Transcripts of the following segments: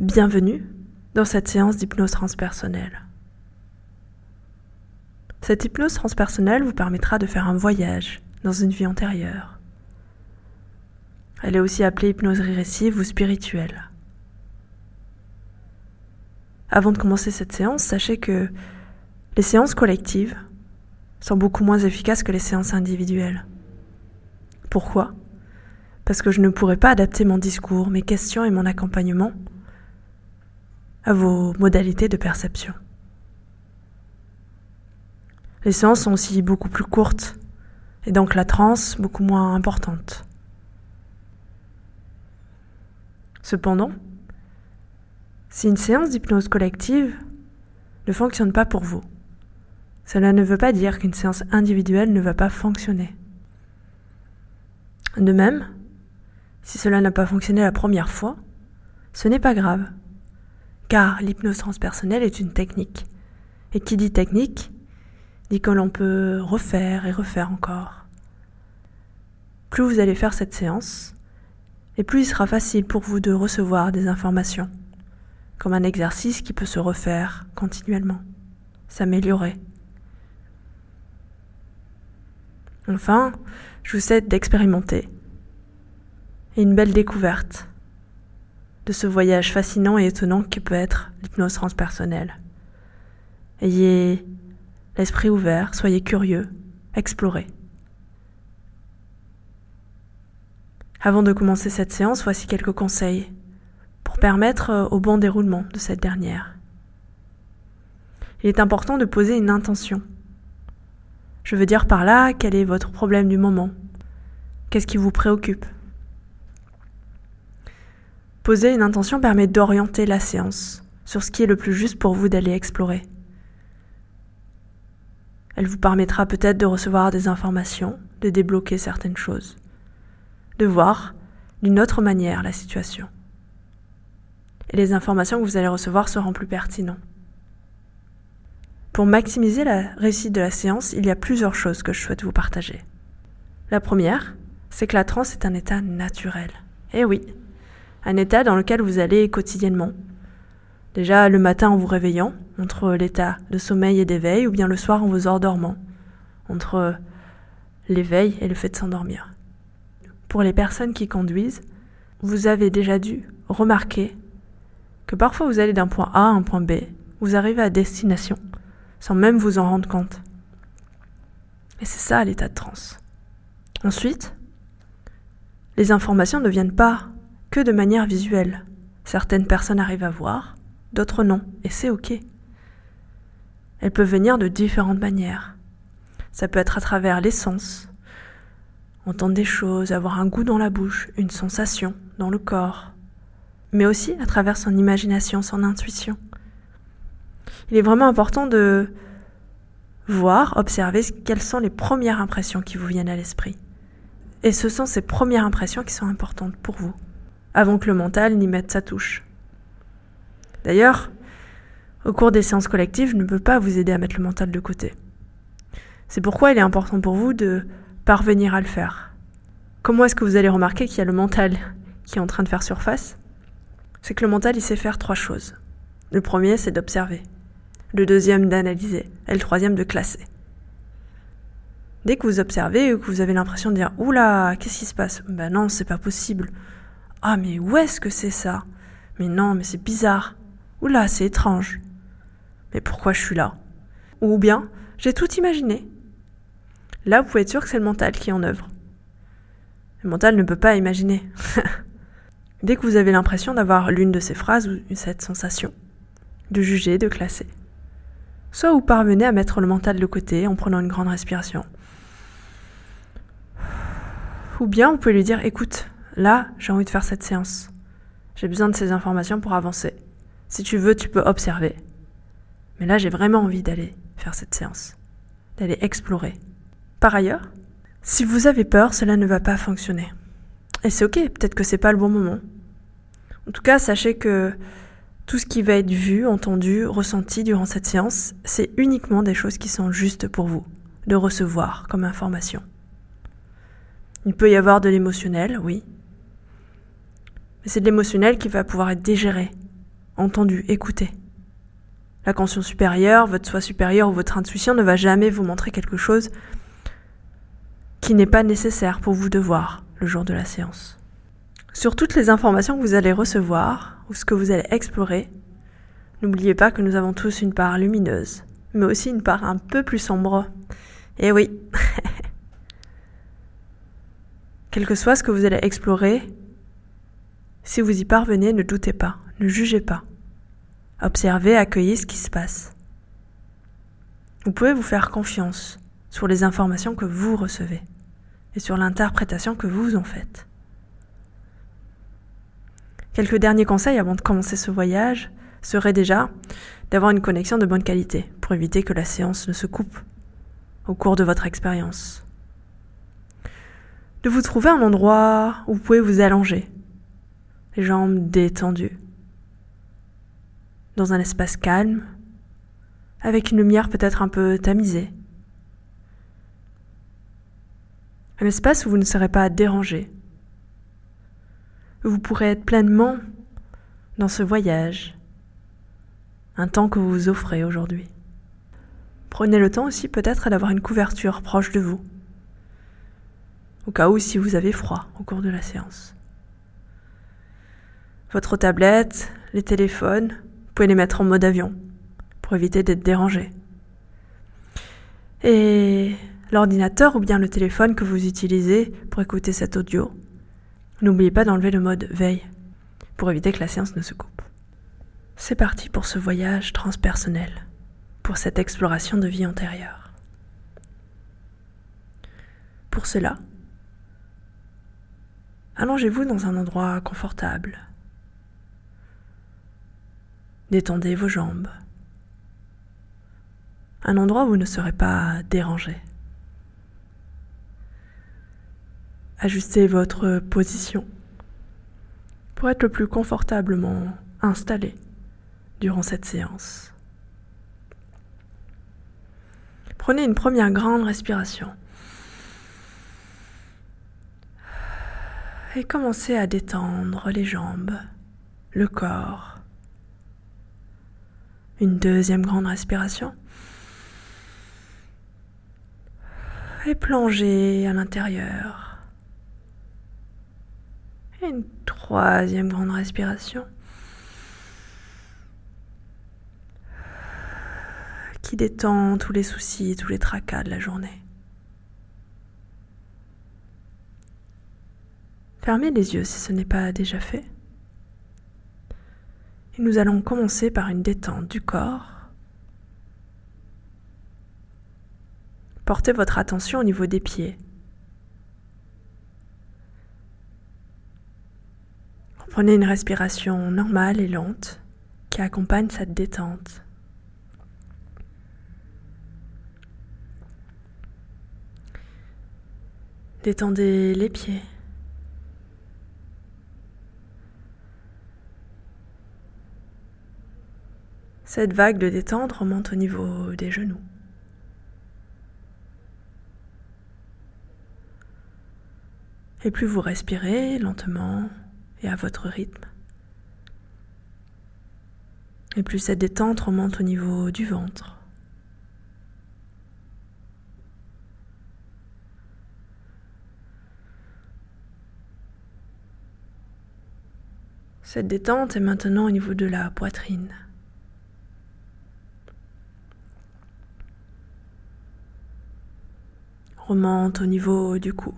Bienvenue dans cette séance d'hypnose transpersonnelle. Cette hypnose transpersonnelle vous permettra de faire un voyage dans une vie antérieure. Elle est aussi appelée hypnose régressive ou spirituelle. Avant de commencer cette séance, sachez que les séances collectives sont beaucoup moins efficaces que les séances individuelles. Pourquoi ? Parce que je ne pourrais pas adapter mon discours, mes questions et mon accompagnement à vos modalités de perception. Les séances sont aussi beaucoup plus courtes et donc la transe beaucoup moins importante. Cependant, si une séance d'hypnose collective ne fonctionne pas pour vous, cela ne veut pas dire qu'une séance individuelle ne va pas fonctionner. De même, si cela n'a pas fonctionné la première fois, ce n'est pas grave, car l'hypnose transpersonnelle est une technique. Et qui dit technique, dit que l'on peut refaire et refaire encore. Plus vous allez faire cette séance, et plus il sera facile pour vous de recevoir des informations, comme un exercice qui peut se refaire continuellement, s'améliorer. Enfin, je vous souhaite d'expérimenter et une belle découverte de ce voyage fascinant et étonnant qui peut être l'hypnose transpersonnelle. Ayez l'esprit ouvert, soyez curieux, explorez. Avant de commencer cette séance, voici quelques conseils pour permettre au bon déroulement de cette dernière. Il est important de poser une intention. Je veux dire par là, quel est votre problème du moment ? Qu'est-ce qui vous préoccupe ? Poser une intention permet d'orienter la séance sur ce qui est le plus juste pour vous d'aller explorer. Elle vous permettra peut-être de recevoir des informations, de débloquer certaines choses, de voir d'une autre manière la situation. Et les informations que vous allez recevoir seront plus pertinentes. Pour maximiser la réussite de la séance, il y a plusieurs choses que je souhaite vous partager. La première, c'est que la transe est un état naturel. Eh oui, un état dans lequel vous allez quotidiennement. Déjà le matin en vous réveillant, entre l'état de sommeil et d'éveil, ou bien le soir en vous endormant, entre l'éveil et le fait de s'endormir. Pour les personnes qui conduisent, vous avez déjà dû remarquer que parfois vous allez d'un point A à un point B, vous arrivez à destination, sans même vous en rendre compte. Et c'est ça l'état de transe. Ensuite, les informations ne viennent pas que de manière visuelle. Certaines personnes arrivent à voir, d'autres non, et c'est ok. Elles peuvent venir de différentes manières. Ça peut être à travers les sens, entendre des choses, avoir un goût dans la bouche, une sensation dans le corps, mais aussi à travers son imagination, son intuition. Il est vraiment important de voir, observer quelles sont les premières impressions qui vous viennent à l'esprit. Et ce sont ces premières impressions qui sont importantes pour vous, avant que le mental n'y mette sa touche. D'ailleurs, au cours des séances collectives, je ne peux pas vous aider à mettre le mental de côté. C'est pourquoi il est important pour vous de parvenir à le faire. Comment est-ce que vous allez remarquer qu'il y a le mental qui est en train de faire surface ? C'est que le mental, il sait faire 3 choses. Le premier, c'est d'observer. Le deuxième, d'analyser. Et le troisième, de classer. Dès que vous observez ou que vous avez l'impression de dire « Oula, qu'est-ce qui se passe ?» Ben non, c'est pas possible. « Ah, mais où est-ce que c'est ça ? Mais non, mais c'est bizarre. Oula, c'est étrange. Mais pourquoi je suis là ?» Ou bien « J'ai tout imaginé. » Là, vous pouvez être sûr que c'est le mental qui est en œuvre. Le mental ne peut pas imaginer. Dès que vous avez l'impression d'avoir l'une de ces phrases ou cette sensation, de juger, de classer, soit vous parvenez à mettre le mental de côté en prenant une grande respiration. Ou bien vous pouvez lui dire « Écoute, là, j'ai envie de faire cette séance. J'ai besoin de ces informations pour avancer. Si tu veux, tu peux observer. Mais là, j'ai vraiment envie d'aller faire cette séance, d'aller explorer. » Par ailleurs, si vous avez peur, cela ne va pas fonctionner. Et c'est ok, peut-être que c'est pas le bon moment. En tout cas, sachez que tout ce qui va être vu, entendu, ressenti durant cette séance, c'est uniquement des choses qui sont justes pour vous, de recevoir comme information. Il peut y avoir de l'émotionnel, oui. Mais c'est de l'émotionnel qui va pouvoir être digéré entendu, écouté. La conscience supérieure, votre soi supérieur ou votre intuition ne va jamais vous montrer quelque chose qui n'est pas nécessaire pour vous de voir le jour de la séance. Sur toutes les informations que vous allez recevoir ou ce que vous allez explorer, n'oubliez pas que nous avons tous une part lumineuse, mais aussi une part un peu plus sombre. Et oui, quel que soit ce que vous allez explorer, si vous y parvenez, ne doutez pas, ne jugez pas. Observez, accueillez ce qui se passe. Vous pouvez vous faire confiance sur les informations que vous recevez et sur l'interprétation que vous en faites. Quelques derniers conseils avant de commencer ce voyage seraient déjà d'avoir une connexion de bonne qualité pour éviter que la séance ne se coupe au cours de votre expérience. De vous trouver un endroit où vous pouvez vous allonger, les jambes détendues, dans un espace calme, avec une lumière peut-être un peu tamisée. Un espace où vous ne serez pas dérangé, où vous pourrez être pleinement dans ce voyage, un temps que vous vous offrez aujourd'hui. Prenez le temps aussi peut-être d'avoir une couverture proche de vous, au cas où si vous avez froid au cours de la séance. Votre tablette, les téléphones, vous pouvez les mettre en mode avion pour éviter d'être dérangé. Et l'ordinateur ou bien le téléphone que vous utilisez pour écouter cet audio, n'oubliez pas d'enlever le mode veille pour éviter que la séance ne se coupe. C'est parti pour ce voyage transpersonnel, pour cette exploration de vie antérieure. Pour cela, allongez-vous dans un endroit confortable. Détendez vos jambes. Un endroit où vous ne serez pas dérangé. Ajustez votre position pour être le plus confortablement installé durant cette séance. Prenez une première grande respiration et commencez à détendre les jambes, le corps. Une deuxième grande respiration et plongez à l'intérieur. Et une troisième grande respiration qui détend tous les soucis, tous les tracas de la journée. Fermez les yeux si ce n'est pas déjà fait. Et nous allons commencer par une détente du corps. Portez votre attention au niveau des pieds. Prenez une respiration normale et lente qui accompagne cette détente. Détendez les pieds. Cette vague de détente remonte au niveau des genoux. Et plus vous respirez lentement et à votre rythme, et plus cette détente remonte au niveau du ventre. Cette détente est maintenant au niveau de la poitrine. Remonte au niveau du cou.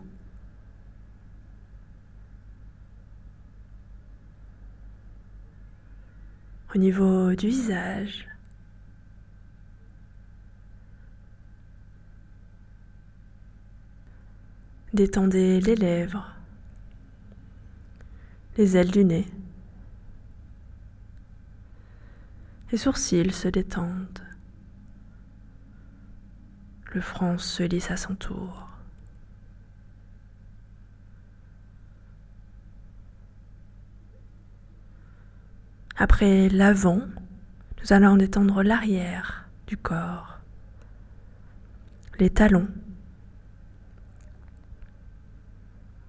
Au niveau du visage. Détendez les lèvres, les ailes du nez. Les sourcils se détendent. Le front se lisse à son tour. Après l'avant, nous allons détendre l'arrière du corps, les talons,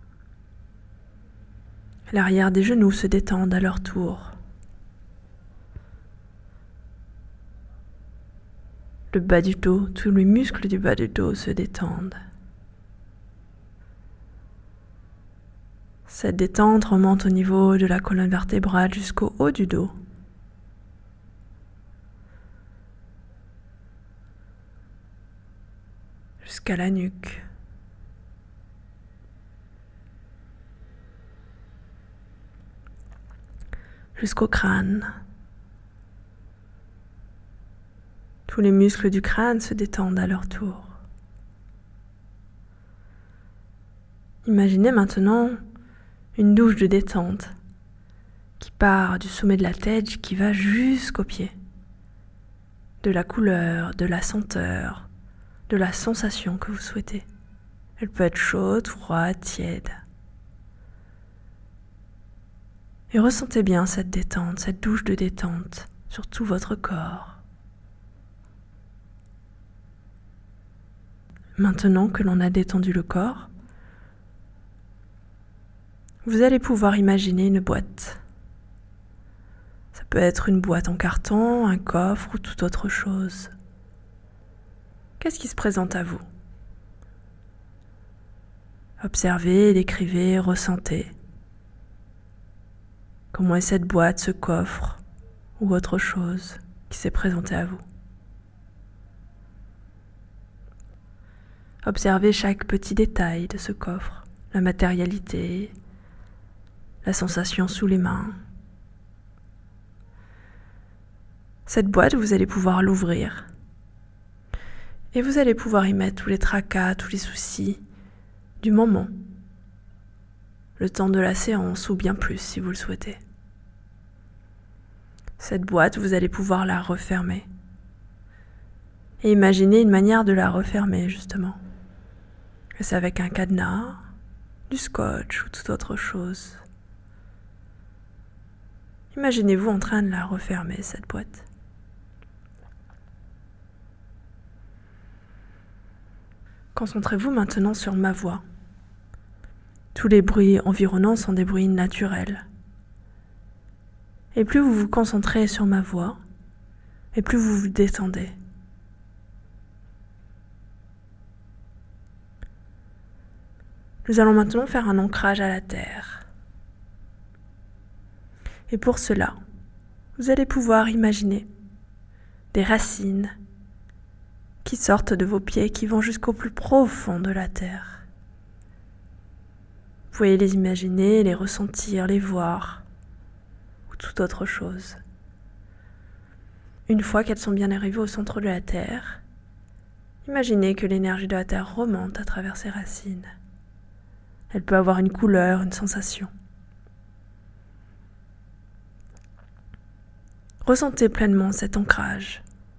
l'arrière des genoux se détendent à leur tour. Le bas du dos, tous les muscles du bas du dos se détendent. Cette détente remonte au niveau de la colonne vertébrale jusqu'au haut du dos. Jusqu'à la nuque. Jusqu'au crâne. Tous les muscles du crâne se détendent à leur tour. Imaginez maintenant une douche de détente qui part du sommet de la tête, qui va jusqu'aux pieds. De la couleur, de la senteur, de la sensation que vous souhaitez. Elle peut être chaude, froide, tiède. Et ressentez bien cette détente, cette douche de détente sur tout votre corps. Maintenant que l'on a détendu le corps, vous allez pouvoir imaginer une boîte. Ça peut être une boîte en carton, un coffre ou toute autre chose. Qu'est-ce qui se présente à vous ? Observez, décrivez, ressentez. Comment est cette boîte, ce coffre ou autre chose qui s'est présenté à vous ? Observez chaque petit détail de ce coffre, la matérialité, la sensation sous les mains. Cette boîte, vous allez pouvoir l'ouvrir et vous allez pouvoir y mettre tous les tracas, tous les soucis du moment, le temps de la séance ou bien plus si vous le souhaitez. Cette boîte, vous allez pouvoir la refermer et imaginez une manière de la refermer justement. Est-ce avec un cadenas, du scotch ou toute autre chose ? Imaginez-vous en train de la refermer, cette boîte. Concentrez-vous maintenant sur ma voix. Tous les bruits environnants sont des bruits naturels. Et plus vous vous concentrez sur ma voix, et plus vous vous détendez. Nous allons maintenant faire un ancrage à la terre. Et pour cela, vous allez pouvoir imaginer des racines qui sortent de vos pieds, qui vont jusqu'au plus profond de la terre. Vous pouvez les imaginer, les ressentir, les voir, ou toute autre chose. Une fois qu'elles sont bien arrivées au centre de la terre, imaginez que l'énergie de la terre remonte à travers ces racines. Elle peut avoir une couleur, une sensation. Ressentez pleinement cet ancrage.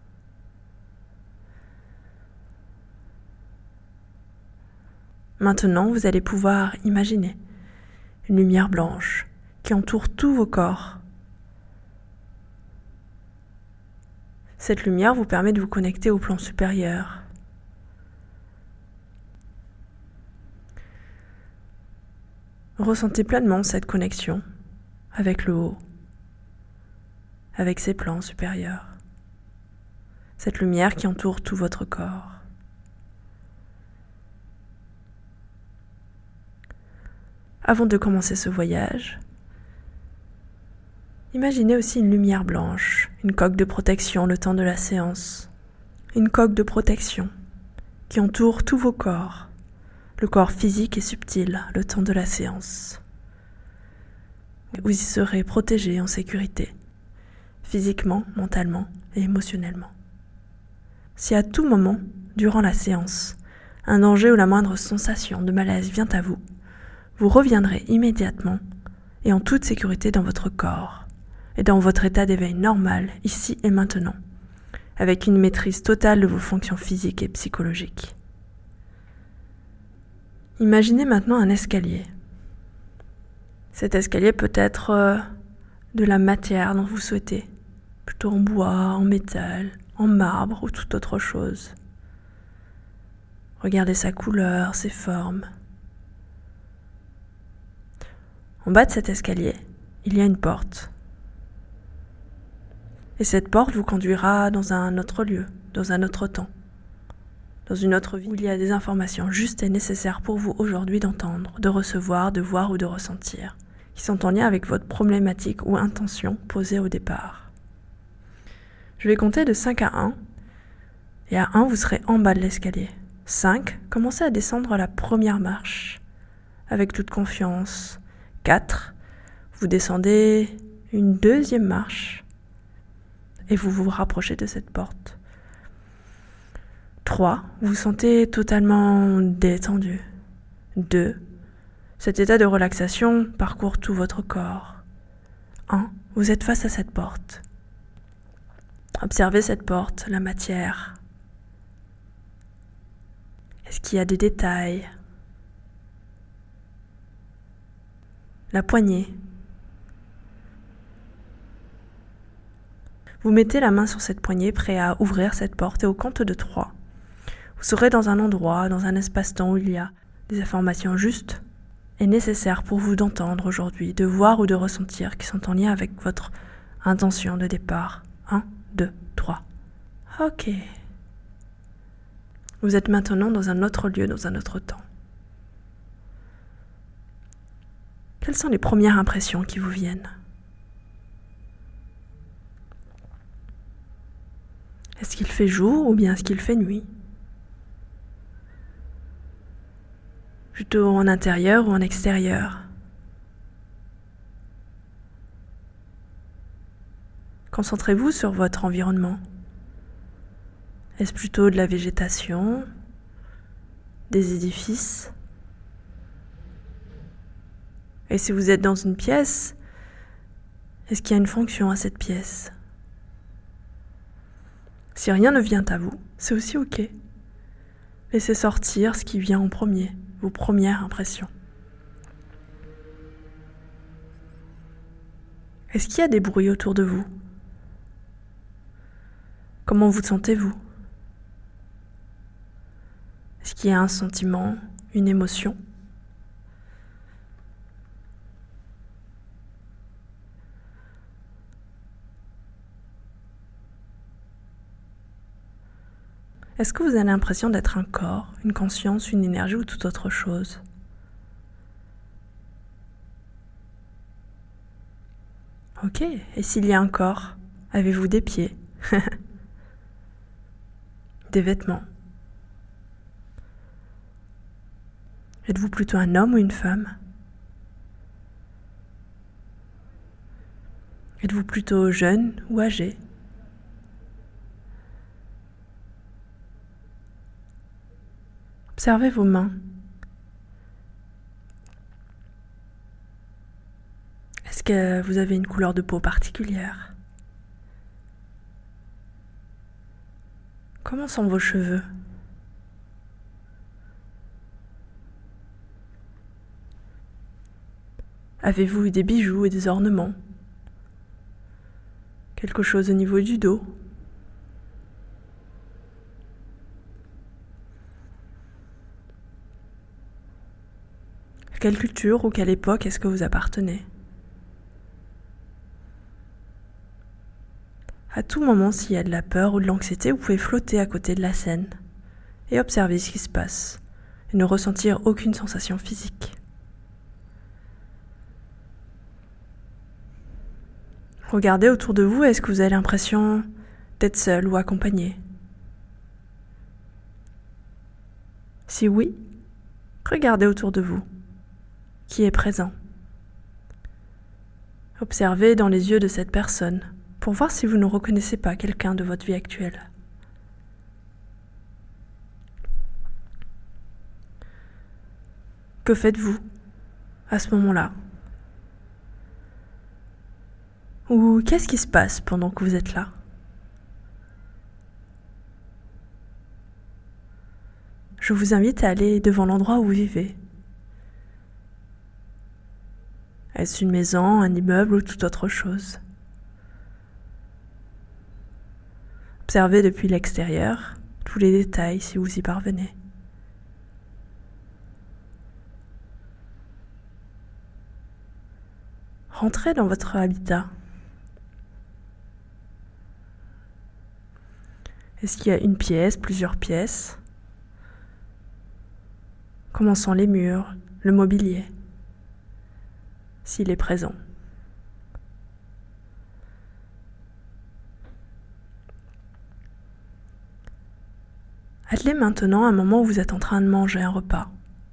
Maintenant, vous allez pouvoir imaginer une lumière blanche qui entoure tous vos corps. Cette lumière vous permet de vous connecter au plan supérieur. Ressentez pleinement cette connexion avec le haut, avec ses plans supérieurs. Cette lumière qui entoure tout votre corps. Avant de commencer ce voyage, imaginez aussi une lumière blanche, une coque de protection le temps de la séance. Une coque de protection qui entoure tous vos corps, le corps physique et subtil le temps de la séance. Vous y serez protégé en sécurité, physiquement, mentalement et émotionnellement. Si à tout moment, durant la séance, un danger ou la moindre sensation de malaise vient à vous, vous reviendrez immédiatement et en toute sécurité dans votre corps et dans votre état d'éveil normal, ici et maintenant, avec une maîtrise totale de vos fonctions physiques et psychologiques. Imaginez maintenant un escalier. Cet escalier peut être de la matière dont vous souhaitez, plutôt en bois, en métal, en marbre ou toute autre chose. Regardez sa couleur, ses formes. En bas de cet escalier, il y a une porte. Et cette porte vous conduira dans un autre lieu, dans un autre temps, dans une autre vie où il y a des informations justes et nécessaires pour vous aujourd'hui d'entendre, de recevoir, de voir ou de ressentir, qui sont en lien avec votre problématique ou intention posée au départ. Je vais compter de 5 à 1, et à 1, vous serez en bas de l'escalier. 5, commencez à descendre la première marche, avec toute confiance. 4, vous descendez une deuxième marche, et vous vous rapprochez de cette porte. 3, vous vous sentez totalement détendu. 2, cet état de relaxation parcourt tout votre corps. 1, vous êtes face à cette porte. Observez cette porte, la matière. Est-ce qu'il y a des détails? La poignée. Vous mettez la main sur cette poignée, prêt à ouvrir cette porte, et au compte de 3, vous serez dans un endroit, dans un espace-temps où il y a des informations justes et nécessaires pour vous d'entendre aujourd'hui, de voir ou de ressentir, qui sont en lien avec votre intention de départ. 1, 2, 3. Ok. Vous êtes maintenant dans un autre lieu, dans un autre temps. Quelles sont les premières impressions qui vous viennent? Est-ce qu'il fait jour ou bien est-ce qu'il fait nuit? Plutôt en intérieur ou en extérieur? Concentrez-vous sur votre environnement. Est-ce plutôt de la végétation, des édifices? Et si vous êtes dans une pièce, est-ce qu'il y a une fonction à cette pièce? Si rien ne vient à vous, c'est aussi ok. Laissez sortir ce qui vient en premier, vos premières impressions. Est-ce qu'il y a des bruits autour de vous? Comment vous sentez-vous? Est-ce qu'il y a un sentiment, une émotion? Est-ce que vous avez l'impression d'être un corps, une conscience, une énergie ou toute autre chose? Ok, et s'il y a un corps, avez-vous des pieds? Des vêtements? Êtes-vous plutôt un homme ou une femme? Êtes-vous plutôt jeune ou âgé? Observez vos mains. Est-ce que vous avez une couleur de peau particulière? Comment sont vos cheveux? Avez-vous eu des bijoux et des ornements? Quelque chose au niveau du dos? À quelle culture ou quelle époque est-ce que vous appartenez? À tout moment, s'il y a de la peur ou de l'anxiété, vous pouvez flotter à côté de la scène et observer ce qui se passe et ne ressentir aucune sensation physique. Regardez autour de vous, est-ce que vous avez l'impression d'être seul ou accompagné? Si oui, regardez autour de vous. Qui est présent? Observez dans les yeux de cette personne pour voir si vous ne reconnaissez pas quelqu'un de votre vie actuelle. Que faites-vous à ce moment-là? Ou qu'est-ce qui se passe pendant que vous êtes là? Je vous invite à aller devant l'endroit où vous vivez. Est-ce une maison, un immeuble ou toute autre chose? Observez depuis l'extérieur tous les détails si vous y parvenez. Rentrez dans votre habitat. Est-ce qu'il y a une pièce, plusieurs pièces? Comment sont les murs, le mobilier, s'il est présent? Attelez maintenant un moment où vous êtes en train de manger un repas.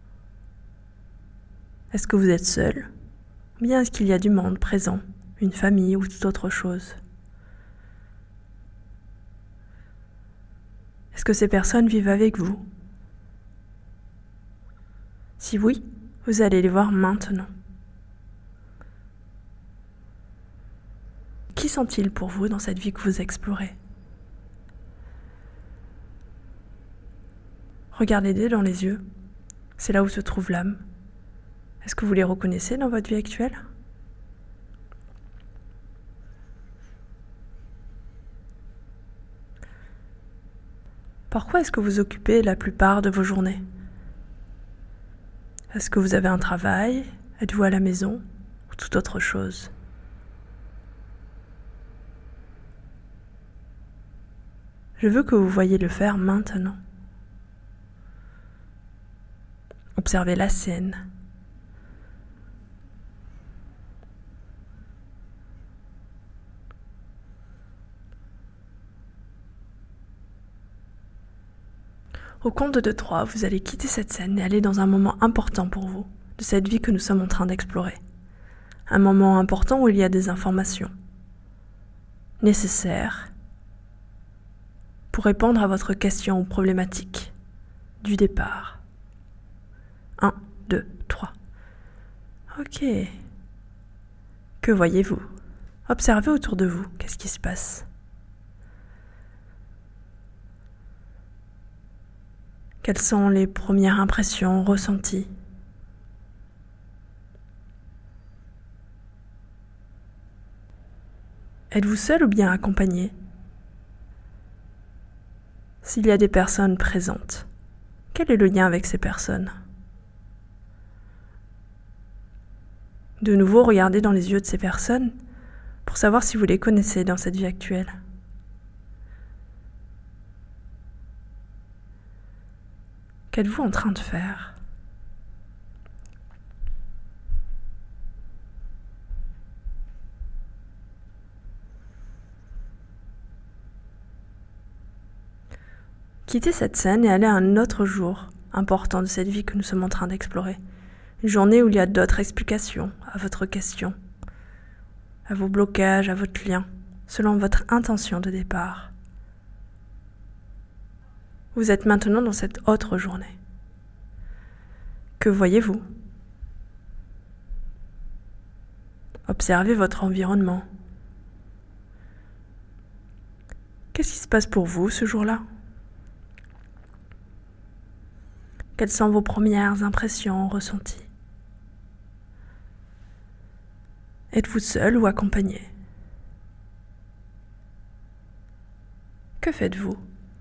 Est-ce que vous êtes seul? Ou bien est-ce qu'il y a du monde présent, une famille ou toute autre chose? Est-ce que ces personnes vivent avec vous? Si oui, vous allez les voir maintenant. Qui sont-ils pour vous dans cette vie que vous explorez? Regardez-les dans les yeux. C'est là où se trouve l'âme. Est-ce que vous les reconnaissez dans votre vie actuelle? Par quoi est-ce que vous occupez la plupart de vos journées? Est-ce que vous avez un travail? Êtes-vous à la maison? Ou toute autre chose? Je veux que vous voyiez le faire maintenant. Observez la scène. Au compte de 3, vous allez quitter cette scène et aller dans un moment important pour vous, de cette vie que nous sommes en train d'explorer. Un moment important où il y a des informations nécessaires pour répondre à votre question ou problématique du départ. 1, 2, 3. Ok. Que voyez-vous? Observez autour de vous, qu'est-ce qui se passe? Quelles sont les premières impressions ressenties? Êtes-vous seul ou bien accompagné? S'il y a des personnes présentes, quel est le lien avec ces personnes? De nouveau, regardez dans les yeux de ces personnes pour savoir si vous les connaissez dans cette vie actuelle. Qu'êtes-vous en train de faire? Quittez cette scène et allez à un autre jour important de cette vie que nous sommes en train d'explorer. Une journée où il y a d'autres explications à votre question, à vos blocages, à votre lien, selon votre intention de départ. Vous êtes maintenant dans cette autre journée. Que voyez-vous? Observez votre environnement. Qu'est-ce qui se passe pour vous ce jour-là? Quelles sont vos premières impressions ressenties? Êtes-vous seul ou accompagné? Que faites-vous?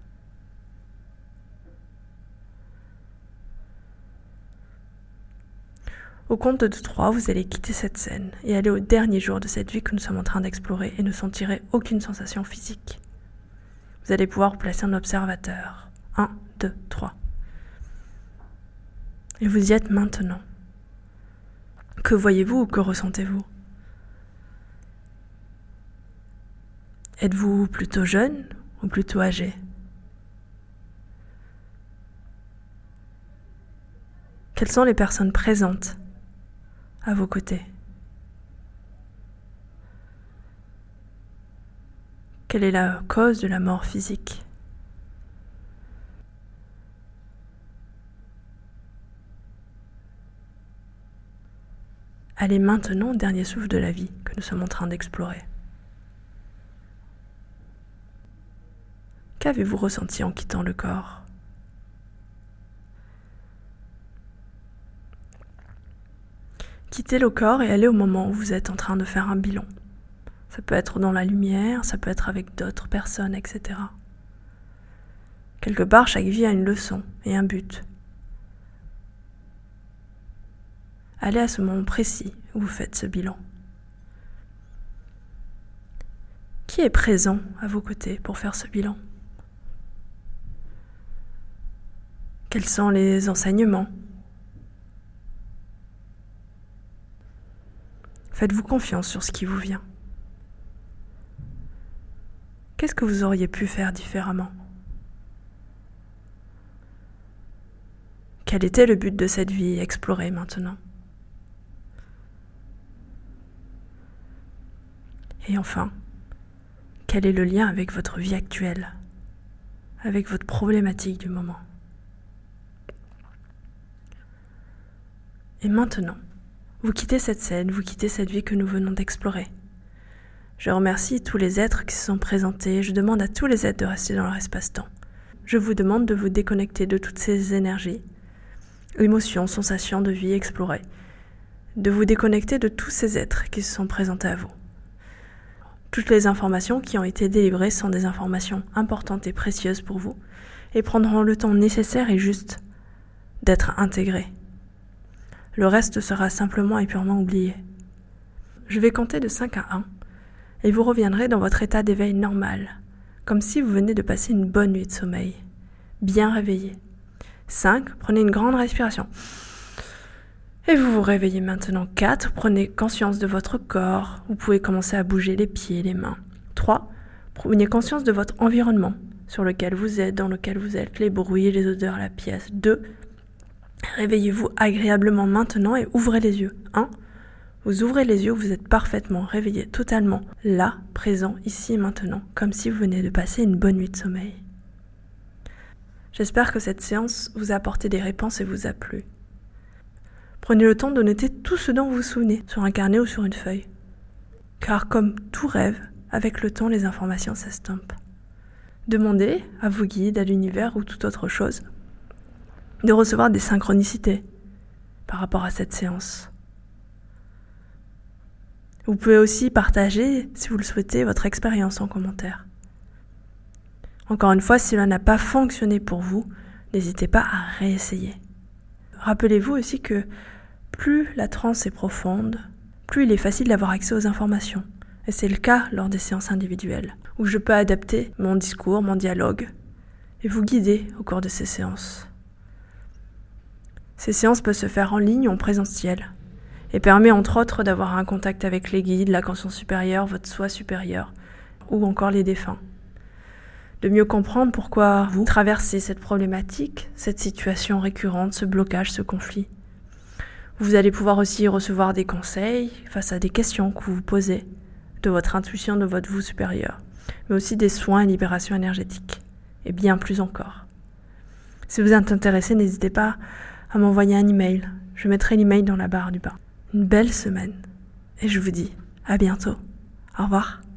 Au compte de 3, vous allez quitter cette scène et aller au dernier jour de cette vie que nous sommes en train d'explorer et ne sentirez aucune sensation physique. Vous allez pouvoir vous placer en observateur. 1, 2, 3. Et vous y êtes maintenant. Que voyez-vous ou que ressentez-vous? Êtes-vous plutôt jeune ou plutôt âgé? Quelles sont les personnes présentes à vos côtés? Quelle est la cause de la mort physique? Allez maintenant au dernier souffle de la vie que nous sommes en train d'explorer. Qu'avez-vous ressenti en quittant le corps? Quittez le corps et allez au moment où vous êtes en train de faire un bilan. Ça peut être dans la lumière, ça peut être avec d'autres personnes, etc. Quelque part, chaque vie a une leçon et un but. Allez à ce moment précis où vous faites ce bilan. Qui est présent à vos côtés pour faire ce bilan? Quels sont les enseignements? Faites-vous confiance sur ce qui vous vient. Qu'est-ce que vous auriez pu faire différemment? Quel était le but de cette vie explorée maintenant? Et enfin, quel est le lien avec votre vie actuelle, avec votre problématique du moment? Et maintenant, vous quittez cette scène, vous quittez cette vie que nous venons d'explorer. Je remercie tous les êtres qui se sont présentés, je demande à tous les êtres de rester dans leur espace-temps. Je vous demande de vous déconnecter de toutes ces énergies, émotions, sensations de vie explorées, de vous déconnecter de tous ces êtres qui se sont présentés à vous. Toutes les informations qui ont été délivrées sont des informations importantes et précieuses pour vous et prendront le temps nécessaire et juste d'être intégrées. Le reste sera simplement et purement oublié. Je vais compter de 5 à 1 et vous reviendrez dans votre état d'éveil normal, comme si vous venez de passer une bonne nuit de sommeil, bien réveillé. 5, prenez une grande respiration. Et vous vous réveillez maintenant. 4, prenez conscience de votre corps. Vous pouvez commencer à bouger les pieds, les mains. 3, prenez conscience de votre environnement sur lequel vous êtes, dans lequel vous êtes, les bruits, les odeurs, la pièce. 2, réveillez-vous agréablement maintenant et ouvrez les yeux. 1, vous ouvrez les yeux, vous êtes parfaitement réveillé, totalement là, présent, ici et maintenant, comme si vous venez de passer une bonne nuit de sommeil. J'espère que cette séance vous a apporté des réponses et vous a plu. Prenez le temps de noter tout ce dont vous vous souvenez, sur un carnet ou sur une feuille. Car comme tout rêve, avec le temps, les informations s'estompent. Demandez à vos guides, à l'univers ou toute autre chose, de recevoir des synchronicités par rapport à cette séance. Vous pouvez aussi partager, si vous le souhaitez, votre expérience en commentaire. Encore une fois, si cela n'a pas fonctionné pour vous, n'hésitez pas à réessayer. Rappelez-vous aussi que plus la transe est profonde, plus il est facile d'avoir accès aux informations. Et c'est le cas lors des séances individuelles, où je peux adapter mon discours, mon dialogue, et vous guider au cours de ces séances. Ces séances peuvent se faire en ligne ou en présentiel, et permet entre autres d'avoir un contact avec les guides, la conscience supérieure, votre soi supérieur, ou encore les défunts. De mieux comprendre pourquoi vous traversez cette problématique, cette situation récurrente, ce blocage, ce conflit. Vous allez pouvoir aussi recevoir des conseils face à des questions que vous vous posez, de votre intuition, de votre vous supérieur, mais aussi des soins et libération énergétique, et bien plus encore. Si vous êtes intéressé, n'hésitez pas à m'envoyer un email. Je mettrai l'email dans la barre du bas. Une belle semaine, et je vous dis à bientôt. Au revoir.